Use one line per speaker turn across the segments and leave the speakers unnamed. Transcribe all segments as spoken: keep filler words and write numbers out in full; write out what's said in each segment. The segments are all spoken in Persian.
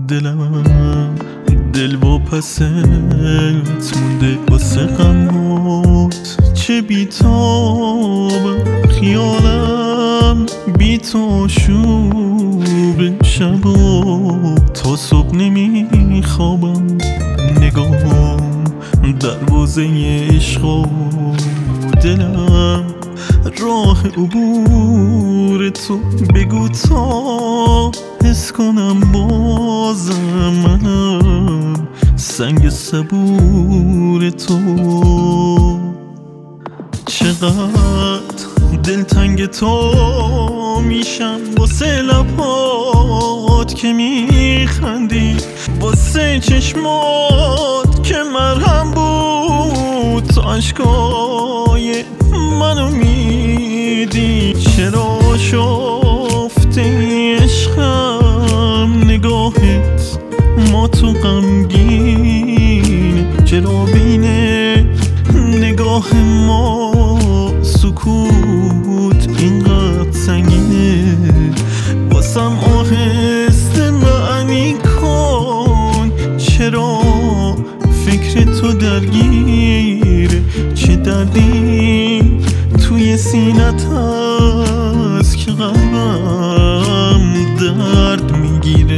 دلم دل و پست مونده واسه غمات، چه بیتابم خیالم بی تو شوب شبا، تا صبح نمیخوابم نگاهم دروازه عشق و دلم راه عبور تو بگو تا حس کنم بازم منم سنگ صبور تو. چقدر دلتنگ تو میشم واسه لبات که میخندی، واسه چشمات که مرهم بود تو عشقای منو میدی. چرا شفته عشقم نگاهت ما تو غمگینه، چرا بین نگاه ما سکوت اینقدر سنگینه. واسم آهسته معنی کن چرا فکر تو درگیره، چه دردی توی سینت هست که قلبم درد میگیره.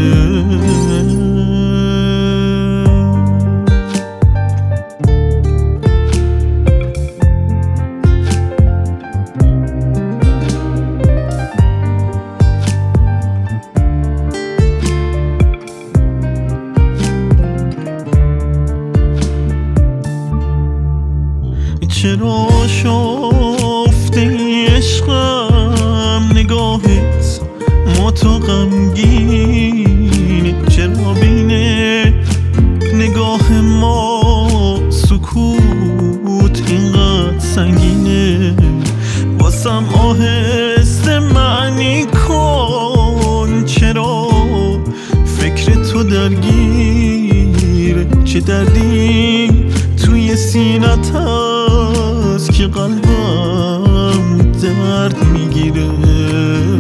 چرا شفته عشقم نگاهت ما تو غمگینه، چرا بین نگاه ما سکوت اینقدر سنگینه. واسم آهسته معنی کن چرا فکر تو درگیره، چه دردی توی سینت هست که قلبم درد میگیره.